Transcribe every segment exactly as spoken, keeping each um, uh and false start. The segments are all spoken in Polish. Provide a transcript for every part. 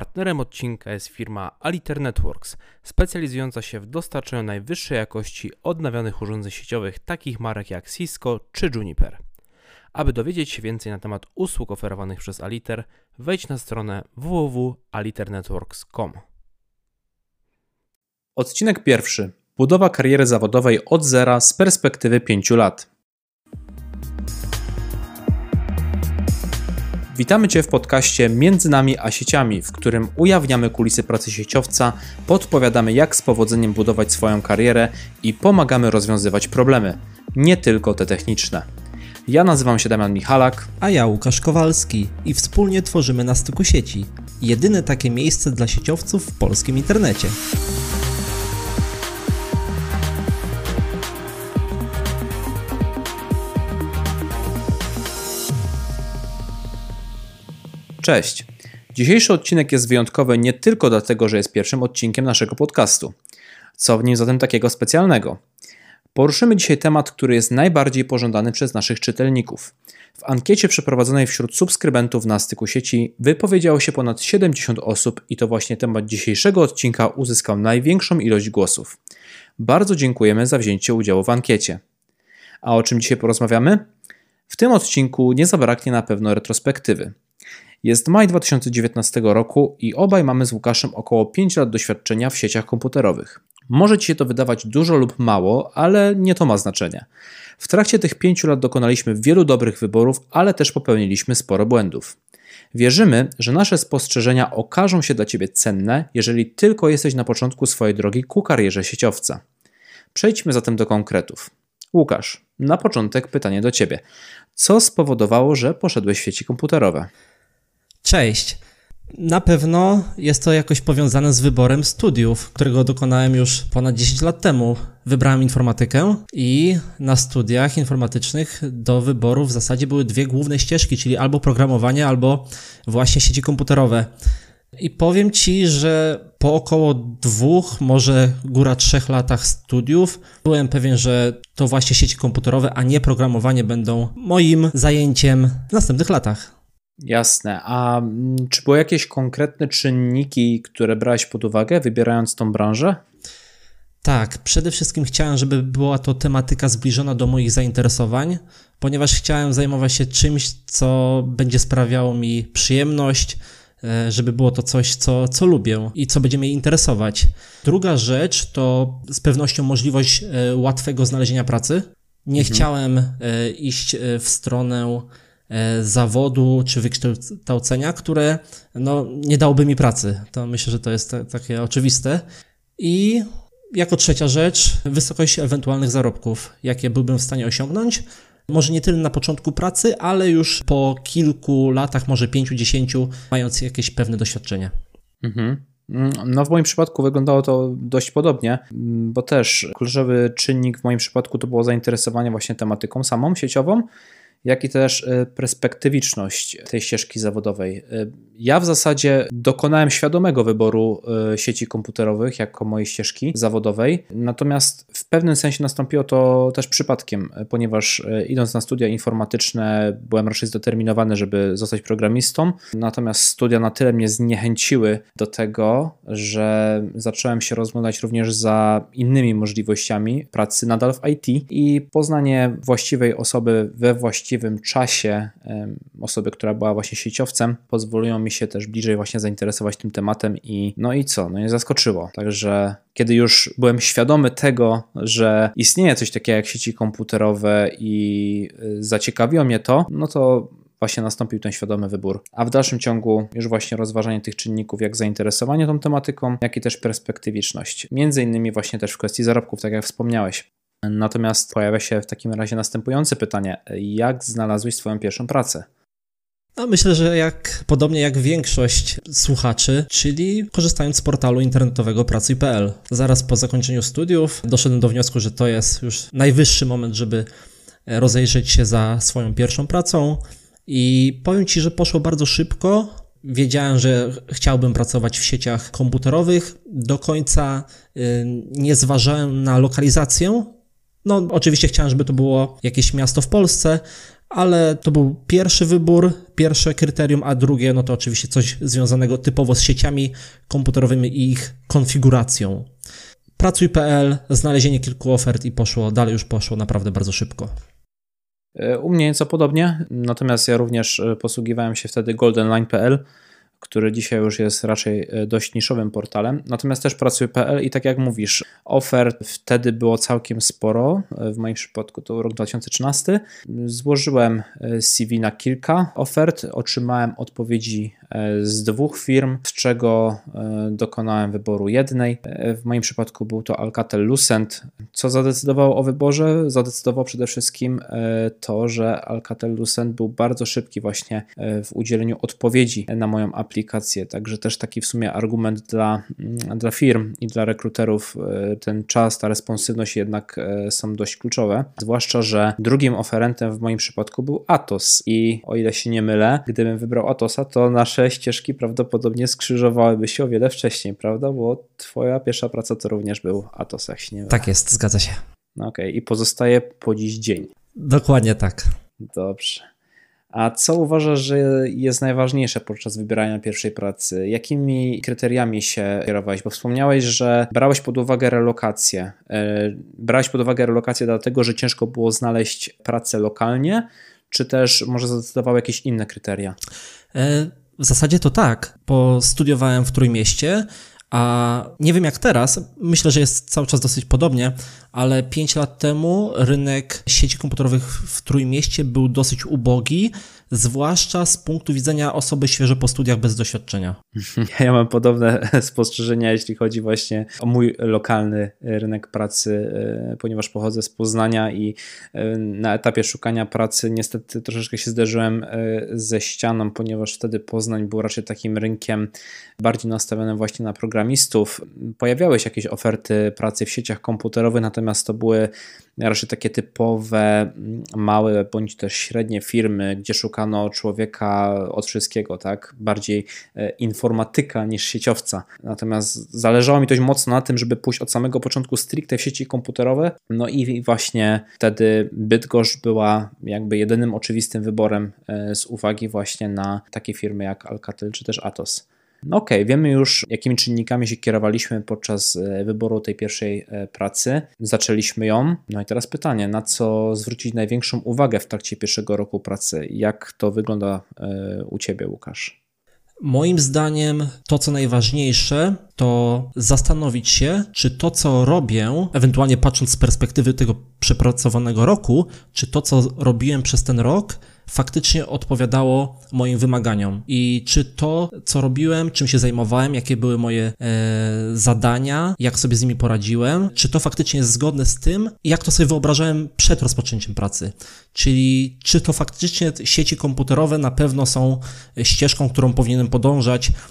Partnerem odcinka jest firma Aliter Networks, specjalizująca się w dostarczaniu najwyższej jakości odnawianych urządzeń sieciowych takich marek jak Cisco czy Juniper. Aby dowiedzieć się więcej na temat usług oferowanych przez Aliter, wejdź na stronę w w w kropka aliter networks kropka com. Odcinek pierwszy. Budowa kariery zawodowej od zera z perspektywy pięciu lat. Witamy Cię w podcaście Między nami a sieciami, w którym ujawniamy kulisy pracy sieciowca, podpowiadamy jak z powodzeniem budować swoją karierę i pomagamy rozwiązywać problemy, nie tylko te techniczne. Ja nazywam się Damian Michalak. A ja Łukasz Kowalski i wspólnie tworzymy Na Styku Sieci. Jedyne takie miejsce dla sieciowców w polskim internecie. Cześć. Dzisiejszy odcinek jest wyjątkowy nie tylko dlatego, że jest pierwszym odcinkiem naszego podcastu. Co w nim zatem takiego specjalnego? Poruszymy dzisiaj temat, który jest najbardziej pożądany przez naszych czytelników. W ankiecie przeprowadzonej wśród subskrybentów Na Styku Sieci wypowiedziało się ponad siedemdziesiąt osób i to właśnie temat dzisiejszego odcinka uzyskał największą ilość głosów. Bardzo dziękujemy za wzięcie udziału w ankiecie. A o czym dzisiaj porozmawiamy? W tym odcinku nie zabraknie na pewno retrospektywy. Jest maj dwa tysiące dziewiętnastego roku i obaj mamy z Łukaszem około pięć lat doświadczenia w sieciach komputerowych. Może Ci się to wydawać dużo lub mało, ale nie to ma znaczenia. W trakcie tych pięciu lat dokonaliśmy wielu dobrych wyborów, ale też popełniliśmy sporo błędów. Wierzymy, że nasze spostrzeżenia okażą się dla Ciebie cenne, jeżeli tylko jesteś na początku swojej drogi ku karierze sieciowca. Przejdźmy zatem do konkretów. Łukasz, na początek pytanie do Ciebie. Co spowodowało, że poszedłeś w sieci komputerowe? Cześć. Na pewno jest to jakoś powiązane z wyborem studiów, którego dokonałem już ponad dziesięć lat temu. Wybrałem informatykę i na studiach informatycznych do wyboru w zasadzie były dwie główne ścieżki, czyli albo programowanie, albo właśnie sieci komputerowe. I powiem Ci, że po około dwóch, może góra trzech latach studiów byłem pewien, że to właśnie sieci komputerowe, a nie programowanie będą moim zajęciem w następnych latach. Jasne. A czy były jakieś konkretne czynniki, które brałeś pod uwagę, wybierając tą branżę? Tak, przede wszystkim chciałem, żeby była to tematyka zbliżona do moich zainteresowań, ponieważ chciałem zajmować się czymś, co będzie sprawiało mi przyjemność, żeby było to coś, co, co lubię i co będzie mnie interesować. Druga rzecz to z pewnością możliwość łatwego znalezienia pracy. Nie mhm. chciałem iść w stronę zawodu czy wykształcenia, które no, nie dałoby mi pracy. To myślę, że to jest t- takie oczywiste. I jako trzecia rzecz, wysokość ewentualnych zarobków, jakie byłbym w stanie osiągnąć. Może nie tyle na początku pracy, ale już po kilku latach, może pięciu, dziesięciu, mając jakieś pewne doświadczenie. Mhm. No w moim przypadku wyglądało to dość podobnie, bo też kluczowy czynnik w moim przypadku to było zainteresowanie właśnie tematyką samą sieciową, jak i też perspektywiczność tej ścieżki zawodowej. Ja w zasadzie dokonałem świadomego wyboru sieci komputerowych jako mojej ścieżki zawodowej, natomiast w pewnym sensie nastąpiło to też przypadkiem, ponieważ idąc na studia informatyczne byłem raczej zdeterminowany, żeby zostać programistą, natomiast studia na tyle mnie zniechęciły do tego, że zacząłem się rozglądać również za innymi możliwościami pracy nadal w I T i poznanie właściwej osoby we właściwym w czasie osoby, która była właśnie sieciowcem, pozwoliło mi się też bliżej właśnie zainteresować tym tematem i no i co, no nie zaskoczyło. Także kiedy już byłem świadomy tego, że istnieje coś takiego jak sieci komputerowe i zaciekawiło mnie to, no to właśnie nastąpił ten świadomy wybór. A w dalszym ciągu już właśnie rozważanie tych czynników jak zainteresowanie tą tematyką, jak i też perspektywiczność. Między innymi właśnie też w kwestii zarobków, tak jak wspomniałeś. Natomiast pojawia się w takim razie następujące pytanie. Jak znalazłeś swoją pierwszą pracę? No, myślę, że jak podobnie jak większość słuchaczy, czyli korzystając z portalu internetowego pracuj kropka p l. Zaraz po zakończeniu studiów doszedłem do wniosku, że to jest już najwyższy moment, żeby rozejrzeć się za swoją pierwszą pracą i powiem Ci, że poszło bardzo szybko. Wiedziałem, że chciałbym pracować w sieciach komputerowych. Do końca nie zważałem na lokalizację. No, oczywiście chciałem, żeby to było jakieś miasto w Polsce, ale to był pierwszy wybór, pierwsze kryterium, a drugie no to oczywiście coś związanego typowo z sieciami komputerowymi i ich konfiguracją. Pracuj kropka pe el, znalezienie kilku ofert i poszło, dalej już poszło naprawdę bardzo szybko. U mnie nieco podobnie, natomiast ja również posługiwałem się wtedy goldenline kropka pe el, który dzisiaj już jest raczej dość niszowym portalem. Natomiast też pracuję kropka pe el i tak jak mówisz, ofert wtedy było całkiem sporo. W moim przypadku to rok dwa tysiące trzynasty. Złożyłem C V na kilka ofert, otrzymałem odpowiedzi z dwóch firm, z czego dokonałem wyboru jednej. W moim przypadku był to Alcatel-Lucent. Co zadecydowało o wyborze? Zadecydowało przede wszystkim to, że Alcatel-Lucent był bardzo szybki właśnie w udzieleniu odpowiedzi na moją aplikację, także też taki w sumie argument dla, dla firm i dla rekruterów. Ten czas, ta responsywność jednak są dość kluczowe, zwłaszcza, że drugim oferentem w moim przypadku był Atos i o ile się nie mylę, gdybym wybrał Atosa, to nasze ścieżki prawdopodobnie skrzyżowałyby się o wiele wcześniej, prawda? Bo twoja pierwsza praca to również był Atos, jak się nie mylę. Tak jest, zgadza się. No okej, okay. I pozostaje po dziś dzień. Dokładnie tak. Dobrze. A co uważasz, że jest najważniejsze podczas wybierania pierwszej pracy? Jakimi kryteriami się kierowałeś? Bo wspomniałeś, że brałeś pod uwagę relokację. Brałeś pod uwagę relokację dlatego, że ciężko było znaleźć pracę lokalnie, czy też może zadecydowały jakieś inne kryteria? W zasadzie to tak, bo studiowałem w Trójmieście, a nie wiem jak teraz, myślę, że jest cały czas dosyć podobnie, ale pięć lat temu rynek sieci komputerowych w Trójmieście był dosyć ubogi, zwłaszcza z punktu widzenia osoby świeżo po studiach bez doświadczenia. Ja mam podobne spostrzeżenia, jeśli chodzi właśnie o mój lokalny rynek pracy, ponieważ pochodzę z Poznania i na etapie szukania pracy niestety troszeczkę się zderzyłem ze ścianą, ponieważ wtedy Poznań był raczej takim rynkiem bardziej nastawionym właśnie na programistów. Pojawiały się jakieś oferty pracy w sieciach komputerowych, natomiast to były raczej takie typowe, małe bądź też średnie firmy, gdzie szukano człowieka od wszystkiego, tak? Bardziej informatyka niż sieciowca. Natomiast zależało mi dość mocno na tym, żeby pójść od samego początku stricte w sieci komputerowe. No i właśnie wtedy Bydgoszcz była jakby jedynym oczywistym wyborem z uwagi właśnie na takie firmy jak Alcatel czy też Atos. No okej, okay, wiemy już, jakimi czynnikami się kierowaliśmy podczas wyboru tej pierwszej pracy. Zaczęliśmy ją. No i teraz pytanie, na co zwrócić największą uwagę w trakcie pierwszego roku pracy? Jak to wygląda u Ciebie, Łukasz? Moim zdaniem to, co najważniejsze, to zastanowić się, czy to, co robię, ewentualnie patrząc z perspektywy tego przepracowanego roku, czy to, co robiłem przez ten rok, faktycznie odpowiadało moim wymaganiom i czy to, co robiłem, czym się zajmowałem, jakie były moje e, zadania, jak sobie z nimi poradziłem, czy to faktycznie jest zgodne z tym, jak to sobie wyobrażałem przed rozpoczęciem pracy. Czyli czy to faktycznie sieci komputerowe na pewno są ścieżką, którą powinienem podążać e,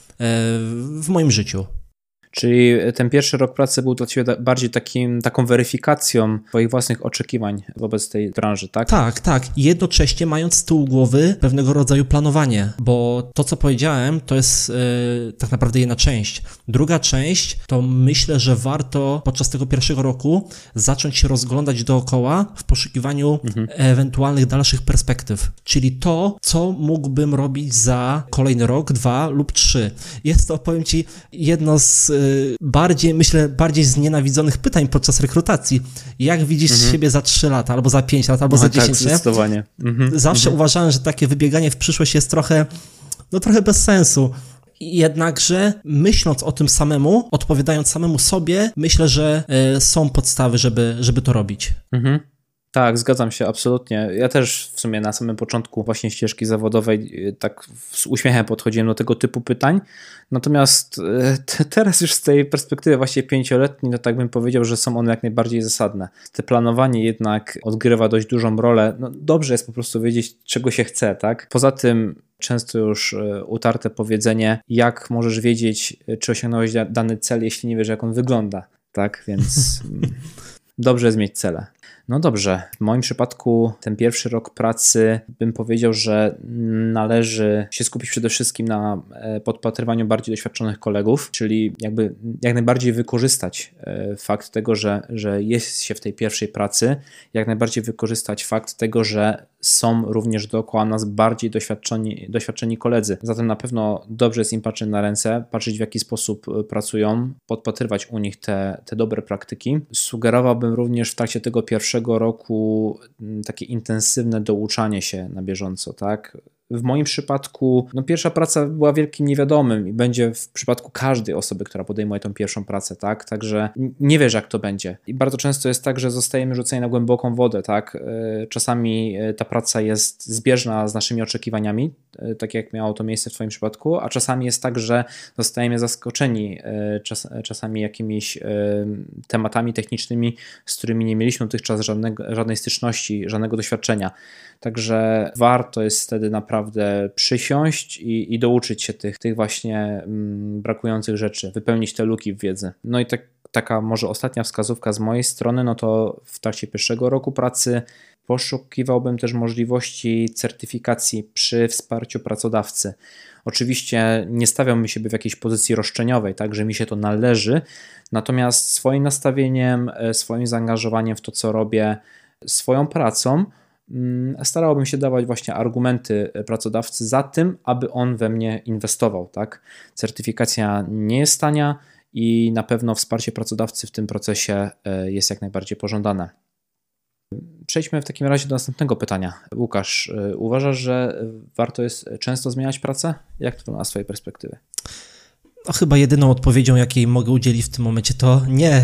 w moim życiu. Czyli ten pierwszy rok pracy był dla Ciebie bardziej takim, taką weryfikacją Twoich własnych oczekiwań wobec tej branży, tak? Tak, tak. I jednocześnie mając z tyłu głowy pewnego rodzaju planowanie, bo to, co powiedziałem, to jest yy, tak naprawdę jedna część. Druga część to myślę, że warto podczas tego pierwszego roku zacząć się rozglądać dookoła w poszukiwaniu mhm. ewentualnych dalszych perspektyw. Czyli to, co mógłbym robić za kolejny rok, dwa lub trzy. Jest to, powiem Ci, jedno z bardziej, myślę, bardziej znienawidzonych pytań podczas rekrutacji. Jak widzisz mhm. siebie za trzy lata, albo za pięć lat, albo no za dziesięć, tak, zdecydowanie. Mhm. Zawsze mhm. uważałem, że takie wybieganie w przyszłość jest trochę, no trochę bez sensu. Jednakże myśląc o tym samemu, odpowiadając samemu sobie, myślę, że y, są podstawy, żeby, żeby to robić. Mhm. Tak, zgadzam się, absolutnie. Ja też w sumie na samym początku właśnie ścieżki zawodowej tak z uśmiechem podchodziłem do tego typu pytań, natomiast te, teraz już z tej perspektywy właśnie pięcioletniej, no tak bym powiedział, że są one jak najbardziej zasadne. Te planowanie jednak odgrywa dość dużą rolę. No dobrze jest po prostu wiedzieć, czego się chce, tak? Poza tym często już utarte powiedzenie, jak możesz wiedzieć, czy osiągnąłeś dany cel, jeśli nie wiesz, jak on wygląda, tak? Więc dobrze jest mieć cele. No dobrze, w moim przypadku ten pierwszy rok pracy bym powiedział, że należy się skupić przede wszystkim na podpatrywaniu bardziej doświadczonych kolegów, czyli jakby jak najbardziej wykorzystać fakt tego, że, że jest się w tej pierwszej pracy, jak najbardziej wykorzystać fakt tego, że są również dookoła nas bardziej doświadczeni, doświadczeni koledzy. Zatem na pewno dobrze jest im patrzeć na ręce, patrzeć w jaki sposób pracują, podpatrywać u nich te, te dobre praktyki. Sugerowałbym również w trakcie tego pierwszego roku takie intensywne douczanie się na bieżąco, tak? W moim przypadku no pierwsza praca była wielkim niewiadomym i będzie w przypadku każdej osoby, która podejmuje tą pierwszą pracę, tak? Także nie wiesz, jak to będzie. I bardzo często jest tak, że zostajemy rzuceni na głęboką wodę, tak? Czasami ta praca jest zbieżna z naszymi oczekiwaniami, tak jak miało to miejsce w twoim przypadku, a czasami jest tak, że zostajemy zaskoczeni czas, czasami jakimiś tematami technicznymi, z którymi nie mieliśmy dotychczas żadnego, żadnej styczności, żadnego doświadczenia. Także warto jest wtedy naprawdę przysiąść i, i douczyć się tych, tych właśnie mm, brakujących rzeczy, wypełnić te luki w wiedzy. No i tak, taka może ostatnia wskazówka z mojej strony, no to w trakcie pierwszego roku pracy poszukiwałbym też możliwości certyfikacji przy wsparciu pracodawcy. Oczywiście nie stawiałbym siebie w jakiejś pozycji roszczeniowej, tak, że mi się to należy, natomiast swoim nastawieniem, swoim zaangażowaniem w to, co robię, swoją pracą, starałbym się dawać właśnie argumenty pracodawcy za tym, aby on we mnie inwestował. Tak? Certyfikacja nie jest tania i na pewno wsparcie pracodawcy w tym procesie jest jak najbardziej pożądane. Przejdźmy w takim razie do następnego pytania. Łukasz, uważasz, że warto jest często zmieniać pracę? Jak to wygląda z twojej perspektywy? No, chyba jedyną odpowiedzią, jakiej mogę udzielić w tym momencie, to nie.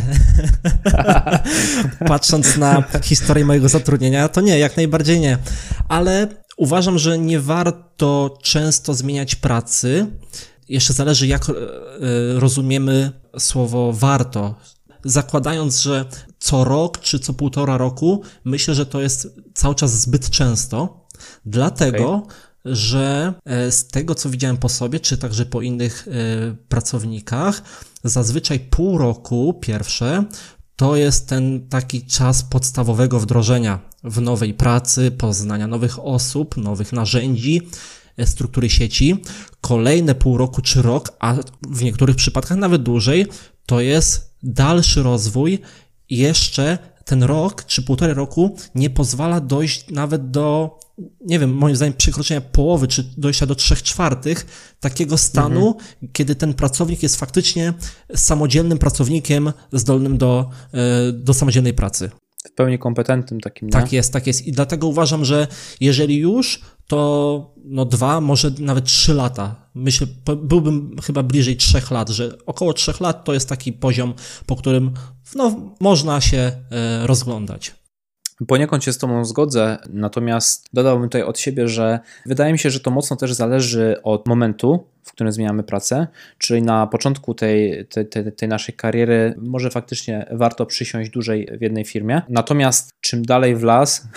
Patrząc na historię mojego zatrudnienia, to nie, jak najbardziej nie. Ale uważam, że nie warto często zmieniać pracy. Jeszcze zależy, jak rozumiemy słowo warto. Zakładając, że co rok czy co półtora roku, myślę, że to jest cały czas zbyt często. Dlatego, okay. że z tego, co widziałem po sobie, czy także po innych y, pracownikach, zazwyczaj pół roku pierwsze to jest ten taki czas podstawowego wdrożenia w nowej pracy, poznania nowych osób, nowych narzędzi, struktury sieci. Kolejne pół roku czy rok, a w niektórych przypadkach nawet dłużej, to jest dalszy rozwój. Jeszcze ten rok czy półtorej roku nie pozwala dojść nawet do, nie wiem, moim zdaniem przekroczenia połowy, czy dojścia do trzech czwartych takiego stanu, mhm. kiedy ten pracownik jest faktycznie samodzielnym pracownikiem zdolnym do, do samodzielnej pracy. W pełni kompetentnym takim, nie? Tak jest, tak jest. I dlatego uważam, że jeżeli już, to no dwa, może nawet trzy lata. Myślę, byłbym chyba bliżej trzech lat, że około trzech lat to jest taki poziom, po którym no, można się e, rozglądać. Poniekąd się z tobą zgodzę, natomiast dodałbym tutaj od siebie, że wydaje mi się, że to mocno też zależy od momentu, w którym zmieniamy pracę, czyli na początku tej, tej, tej, tej naszej kariery może faktycznie warto przysiąść dłużej w jednej firmie, natomiast czym dalej w las,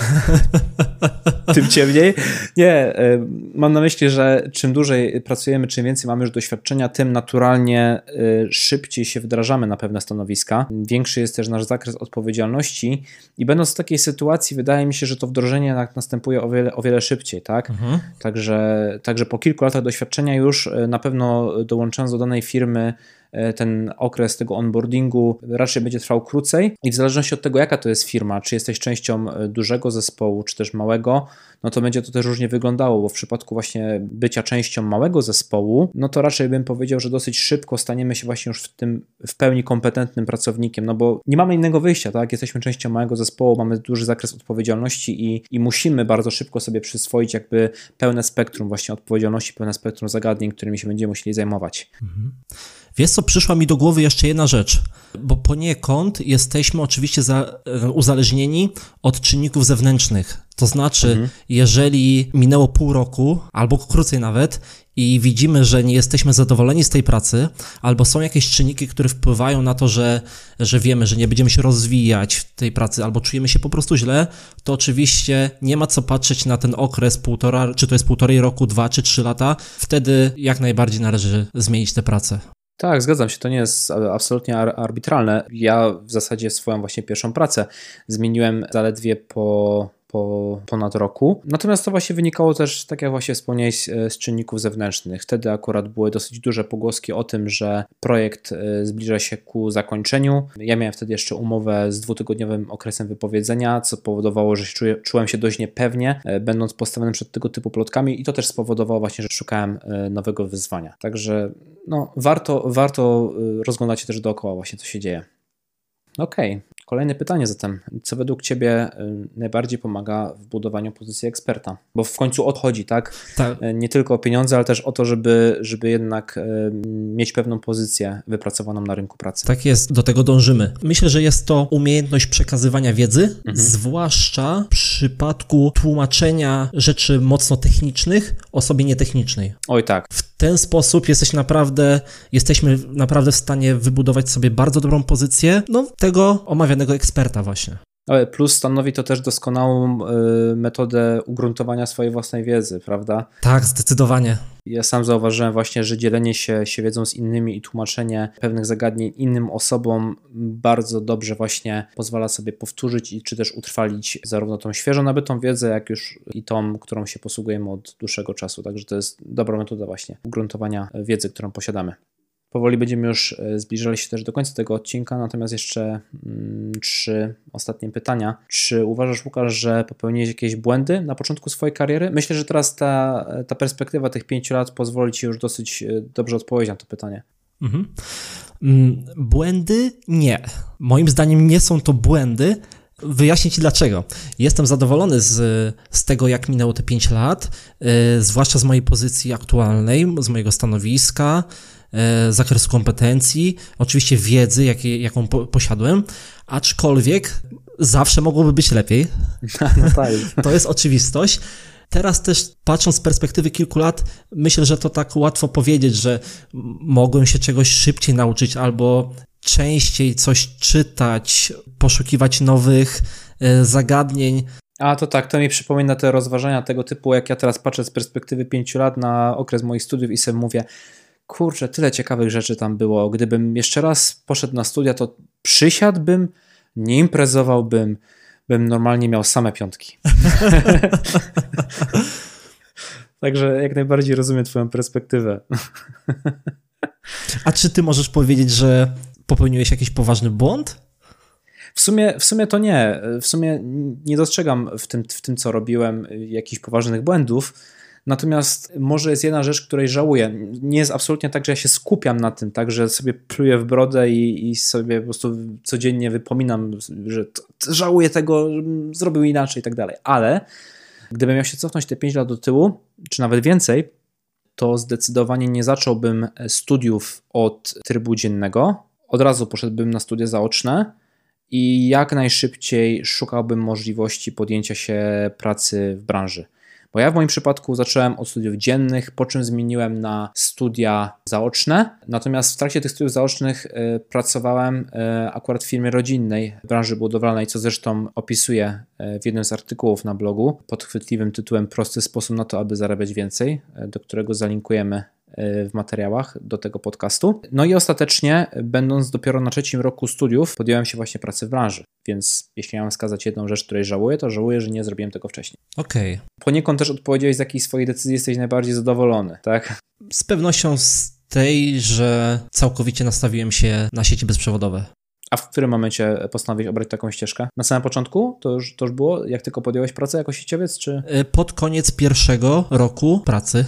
tym ciemniej. Nie, mam na myśli, że czym dłużej pracujemy, czym więcej mamy już doświadczenia, tym naturalnie szybciej się wdrażamy na pewne stanowiska. Większy jest też nasz zakres odpowiedzialności i będąc w takiej sytuacji, wydaje mi się, że to wdrożenie następuje o wiele, o wiele szybciej, tak? Mhm. Także, także po kilku latach doświadczenia już na pewno dołączając do danej firmy ten okres tego onboardingu raczej będzie trwał krócej i w zależności od tego, jaka to jest firma, czy jesteś częścią dużego zespołu, czy też małego, no to będzie to też różnie wyglądało, bo w przypadku właśnie bycia częścią małego zespołu, no to raczej bym powiedział, że dosyć szybko staniemy się właśnie już w tym w pełni kompetentnym pracownikiem, no bo nie mamy innego wyjścia, tak? Jesteśmy częścią małego zespołu, mamy duży zakres odpowiedzialności i, i musimy bardzo szybko sobie przyswoić jakby pełne spektrum właśnie odpowiedzialności, pełne spektrum zagadnień, którymi się będziemy musieli zajmować. Mhm. Wiesz co, przyszła mi do głowy jeszcze jedna rzecz, bo poniekąd jesteśmy oczywiście za, uzależnieni od czynników zewnętrznych. To znaczy, mhm. jeżeli minęło pół roku, albo krócej nawet i widzimy, że nie jesteśmy zadowoleni z tej pracy, albo są jakieś czynniki, które wpływają na to, że, że wiemy, że nie będziemy się rozwijać w tej pracy, albo czujemy się po prostu źle, to oczywiście nie ma co patrzeć na ten okres półtora, czy to jest półtorej roku, dwa czy trzy lata. Wtedy jak najbardziej należy zmienić tę pracę. Tak, zgadzam się, to nie jest absolutnie arbitralne. Ja w zasadzie swoją właśnie pierwszą pracę zmieniłem zaledwie po po ponad roku. Natomiast to właśnie wynikało też, tak jak właśnie wspomniałeś, z czynników zewnętrznych. Wtedy akurat były dosyć duże pogłoski o tym, że projekt zbliża się ku zakończeniu. Ja miałem wtedy jeszcze umowę z dwutygodniowym okresem wypowiedzenia, co powodowało, że się czuję, czułem się dość niepewnie, będąc postawionym przed tego typu plotkami i to też spowodowało właśnie, że szukałem nowego wyzwania. Także no, warto, warto rozglądać się też dookoła właśnie, co się dzieje. Okej, okay. Kolejne pytanie zatem. Co według Ciebie najbardziej pomaga w budowaniu pozycji eksperta? Bo w końcu odchodzi, tak? tak. Nie tylko o pieniądze, ale też o to, żeby, żeby jednak mieć pewną pozycję wypracowaną na rynku pracy. Tak jest, do tego dążymy. Myślę, że jest to umiejętność przekazywania wiedzy, mhm. zwłaszcza w przypadku tłumaczenia rzeczy mocno technicznych osobie nietechnicznej. Oj tak. W ten sposób jesteś naprawdę, jesteśmy naprawdę w stanie wybudować sobie bardzo dobrą pozycję, no tego omawianego eksperta właśnie. Plus stanowi to też doskonałą y, metodę ugruntowania swojej własnej wiedzy, prawda? Tak, zdecydowanie. Ja sam zauważyłem właśnie, że dzielenie się, się wiedzą z innymi i tłumaczenie pewnych zagadnień innym osobom bardzo dobrze właśnie pozwala sobie powtórzyć i czy też utrwalić zarówno tą świeżo nabytą wiedzę, jak już i tą, którą się posługujemy od dłuższego czasu. Także to jest dobra metoda właśnie ugruntowania wiedzy, którą posiadamy. Powoli będziemy już zbliżali się też do końca tego odcinka, natomiast jeszcze mm, trzy ostatnie pytania. Czy uważasz, Łukasz, że popełniłeś jakieś błędy na początku swojej kariery? Myślę, że teraz ta, ta perspektywa tych pięciu lat pozwoli Ci już dosyć dobrze odpowiedzieć na to pytanie. Mhm. Błędy? Nie. Moim zdaniem nie są to błędy. Wyjaśnię Ci dlaczego. Jestem zadowolony z, z tego, jak minęło te pięć lat, yy, zwłaszcza z mojej pozycji aktualnej, z mojego stanowiska, yy, zakresu kompetencji, oczywiście wiedzy, jakie, jaką po, posiadłem, aczkolwiek zawsze mogłoby być lepiej. No tak. To jest oczywistość. Teraz też patrząc z perspektywy kilku lat, myślę, że to tak łatwo powiedzieć, że mogłem się czegoś szybciej nauczyć albo częściej coś czytać, poszukiwać nowych y, zagadnień. A to tak, to mi przypomina te rozważania tego typu, jak ja teraz patrzę z perspektywy pięciu lat na okres moich studiów i sobie mówię, kurczę, tyle ciekawych rzeczy tam było. Gdybym jeszcze raz poszedł na studia, to przysiadłbym, nie imprezowałbym, bym normalnie miał same piątki. Także jak najbardziej rozumiem Twoją perspektywę. A czy Ty możesz powiedzieć, że popełniłeś jakiś poważny błąd? W sumie, w sumie to nie. W sumie nie dostrzegam w tym, w tym, co robiłem, jakichś poważnych błędów. Natomiast może jest jedna rzecz, której żałuję. Nie jest absolutnie tak, że ja się skupiam na tym, tak, że sobie pluję w brodę i, i sobie po prostu codziennie wypominam, że to, to żałuję tego, żebym zrobił inaczej i tak dalej. Ale gdybym miał się cofnąć te pięć lat do tyłu, czy nawet więcej, to zdecydowanie nie zacząłbym studiów od trybu dziennego. Od razu poszedłbym na studia zaoczne i jak najszybciej szukałbym możliwości podjęcia się pracy w branży. Bo ja w moim przypadku zacząłem od studiów dziennych, po czym zmieniłem na studia zaoczne. Natomiast w trakcie tych studiów zaocznych y, pracowałem y, akurat w firmie rodzinnej w branży budowlanej, co zresztą opisuję y, w jednym z artykułów na blogu pod chwytliwym tytułem Prosty sposób na to, aby zarabiać więcej, y, do którego zalinkujemy w materiałach do tego podcastu. No i ostatecznie, będąc dopiero na trzecim roku studiów, podjąłem się właśnie pracy w branży. Więc jeśli miałem wskazać jedną rzecz, której żałuję, to żałuję, że nie zrobiłem tego wcześniej. Okej. Okay. Poniekąd też odpowiedziałeś, z jakiej swojej decyzji jesteś najbardziej zadowolony, tak? Z pewnością z tej, że całkowicie nastawiłem się na sieci bezprzewodowe. A w którym momencie postanowiłeś obrać taką ścieżkę? Na samym początku? To już, to już było? Jak tylko podjąłeś pracę jako sieciowiec, czy? Pod koniec pierwszego roku pracy.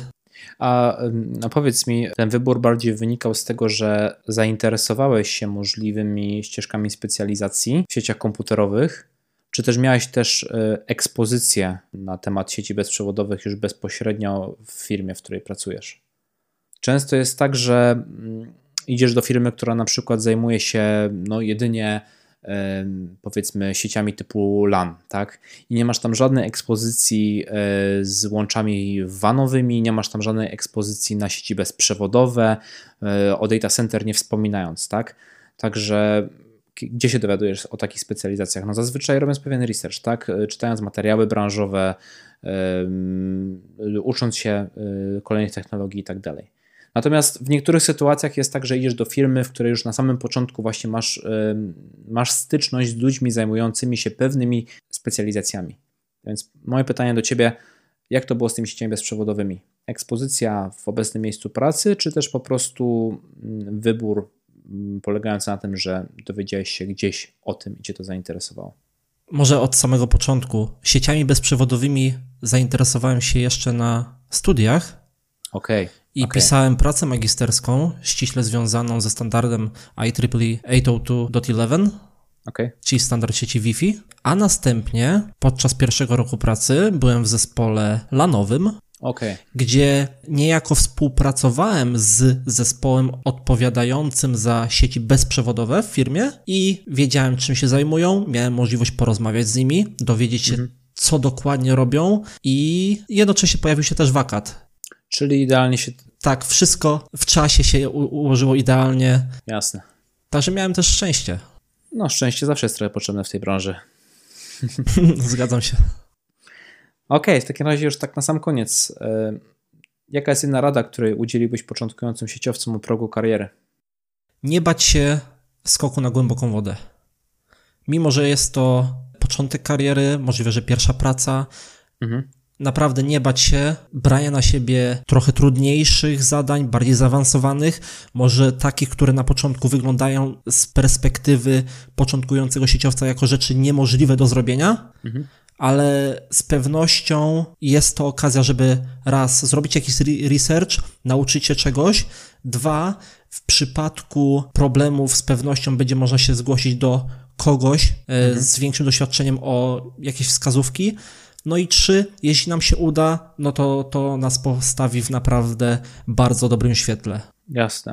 A, a powiedz mi, ten wybór bardziej wynikał z tego, że zainteresowałeś się możliwymi ścieżkami specjalizacji w sieciach komputerowych, czy też miałeś też ekspozycję na temat sieci bezprzewodowych już bezpośrednio w firmie, w której pracujesz? Często jest tak, że idziesz do firmy, która na przykład zajmuje się no, jedynie powiedzmy sieciami typu LAN, tak? I nie masz tam żadnej ekspozycji z łączami wanowymi, nie masz tam żadnej ekspozycji na sieci bezprzewodowe, o data center nie wspominając, tak? Także gdzie się dowiadujesz o takich specjalizacjach? No zazwyczaj robiąc pewien research, tak? Czytając materiały branżowe, ucząc się kolejnych technologii i tak dalej. Natomiast w niektórych sytuacjach jest tak, że idziesz do firmy, w której już na samym początku właśnie masz, masz styczność z ludźmi zajmującymi się pewnymi specjalizacjami. Więc moje pytanie do Ciebie, jak to było z tymi sieciami bezprzewodowymi? Ekspozycja w obecnym miejscu pracy, czy też po prostu wybór polegający na tym, że dowiedziałeś się gdzieś o tym i Cię to zainteresowało? Może od samego początku. Sieciami bezprzewodowymi zainteresowałem się jeszcze na studiach. Okej. Okay, I okay. pisałem pracę magisterską ściśle związaną ze standardem I triple E osiem zero dwa kropka jeden, okay. czyli standard sieci Wi-Fi, a następnie podczas pierwszego roku pracy byłem w zespole lanowym, okay. gdzie niejako współpracowałem z zespołem odpowiadającym za sieci bezprzewodowe w firmie i wiedziałem, czym się zajmują, miałem możliwość porozmawiać z nimi, dowiedzieć się, mhm. co dokładnie robią i jednocześnie pojawił się też wakat. Czyli idealnie się... Tak, wszystko w czasie się u- ułożyło idealnie. Jasne. Także miałem też szczęście. No, szczęście zawsze jest trochę potrzebne w tej branży. Zgadzam się. Okej, okay, w takim razie już tak na sam koniec. Jaka jest jedna rada, której udzieliłbyś początkującym sieciowcom u progu kariery? Nie bać się skoku na głęboką wodę. Mimo że jest to początek kariery, możliwe, że pierwsza praca, mhm. naprawdę nie bać się brania na siebie trochę trudniejszych zadań, bardziej zaawansowanych, może takich, które na początku wyglądają z perspektywy początkującego sieciowca jako rzeczy niemożliwe do zrobienia, mhm. ale z pewnością jest to okazja, żeby raz zrobić jakiś research, nauczyć się czegoś, dwa, w przypadku problemów z pewnością będzie można się zgłosić do kogoś mhm. z większym doświadczeniem o jakieś wskazówki. No i trzy, jeśli nam się uda, no to, to nas postawi w naprawdę bardzo dobrym świetle. Jasne.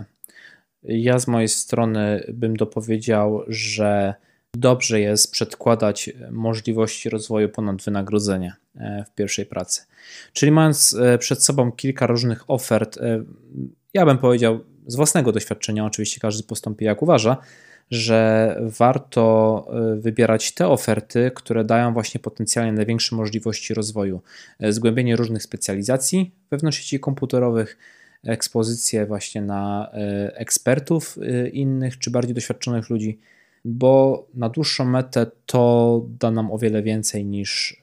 Ja z mojej strony bym dopowiedział, że dobrze jest przedkładać możliwości rozwoju ponad wynagrodzenie w pierwszej pracy. Czyli mając przed sobą kilka różnych ofert, ja bym powiedział z własnego doświadczenia, oczywiście każdy postąpi jak uważa, że warto wybierać te oferty, które dają właśnie potencjalnie największe możliwości rozwoju. Zgłębienie różnych specjalizacji wewnątrz sieci komputerowych, ekspozycję właśnie na ekspertów innych czy bardziej doświadczonych ludzi, bo na dłuższą metę to da nam o wiele więcej niż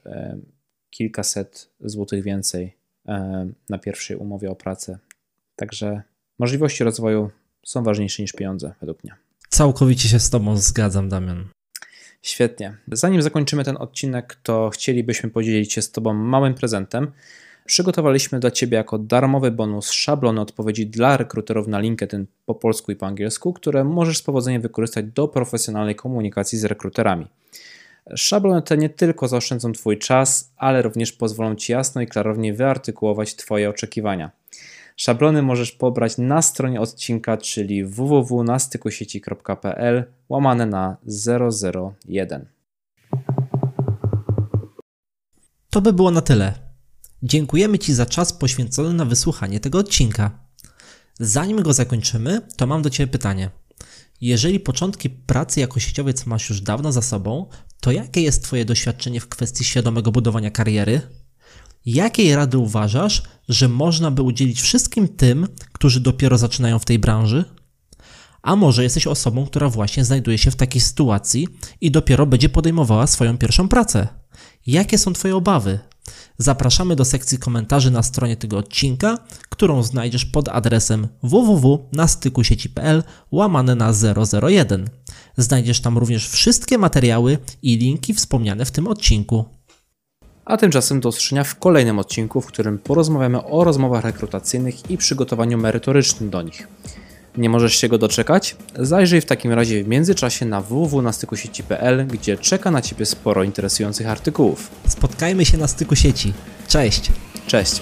kilkaset złotych więcej na pierwszej umowie o pracę. Także możliwości rozwoju są ważniejsze niż pieniądze według mnie. Całkowicie się z Tobą zgadzam, Damian. Świetnie. Zanim zakończymy ten odcinek, to chcielibyśmy podzielić się z Tobą małym prezentem. Przygotowaliśmy dla Ciebie jako darmowy bonus szablony odpowiedzi dla rekruterów na LinkedIn po polsku i po angielsku, które możesz z powodzeniem wykorzystać do profesjonalnej komunikacji z rekruterami. Szablony te nie tylko zaoszczędzą Twój czas, ale również pozwolą Ci jasno i klarownie wyartykułować Twoje oczekiwania. Szablony możesz pobrać na stronie odcinka, czyli w w w kropka na styku sieci kropka p l łamane na zero zero jeden. To by było na tyle. Dziękujemy Ci za czas poświęcony na wysłuchanie tego odcinka. Zanim go zakończymy, to mam do Ciebie pytanie. Jeżeli początki pracy jako sieciowiec masz już dawno za sobą, to jakie jest Twoje doświadczenie w kwestii świadomego budowania kariery? Jakiej rady uważasz, że można by udzielić wszystkim tym, którzy dopiero zaczynają w tej branży? A może jesteś osobą, która właśnie znajduje się w takiej sytuacji i dopiero będzie podejmowała swoją pierwszą pracę? Jakie są Twoje obawy? Zapraszamy do sekcji komentarzy na stronie tego odcinka, którą znajdziesz pod adresem w w w kropka na styku sieci kropka p l łamane na zero zero jeden. Znajdziesz tam również wszystkie materiały i linki wspomniane w tym odcinku. A tymczasem do usłyszenia w kolejnym odcinku, w którym porozmawiamy o rozmowach rekrutacyjnych i przygotowaniu merytorycznym do nich. Nie możesz się go doczekać? Zajrzyj w takim razie w międzyczasie na w w w kropka na styku sieci kropka p l, gdzie czeka na Ciebie sporo interesujących artykułów. Spotkajmy się na styku sieci. Cześć! Cześć!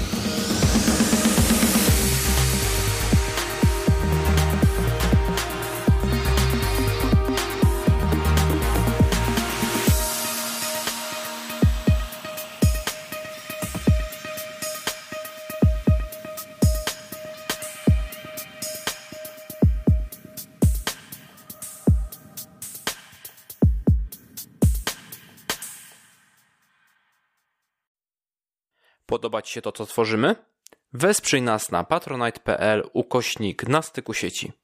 Podoba Ci się to, co tworzymy? Wesprzyj nas na patronite kropka p l ukośnik na styku sieci.